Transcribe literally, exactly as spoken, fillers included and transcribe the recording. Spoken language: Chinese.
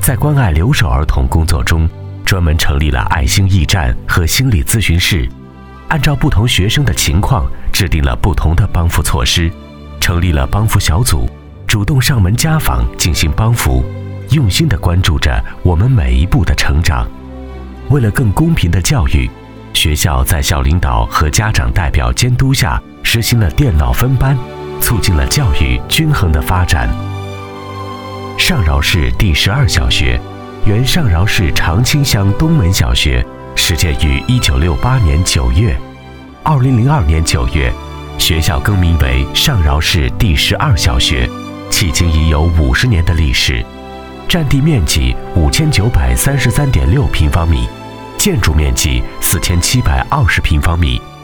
在关爱留守儿童工作中，专门成立了爱心驿站和心理咨询室，按照不同学生的情况制定了不同的帮扶措施，成立了帮扶小组，主动上门家访进行帮扶，用心地关注着我们每一步的成长。为了更公平的教育，学校在校领导和家长代表监督下实行了电脑分班，促进了教育均衡的发展。上饶市第十二小学，原上饶市长青乡东门小学，始建于一九六八年九月，二零零二年九月，学校更名为上饶市第十二小学，迄今已有五十年的历史，占地面积五千九百三十三点六平方米，建筑面积四千七百二十平方米。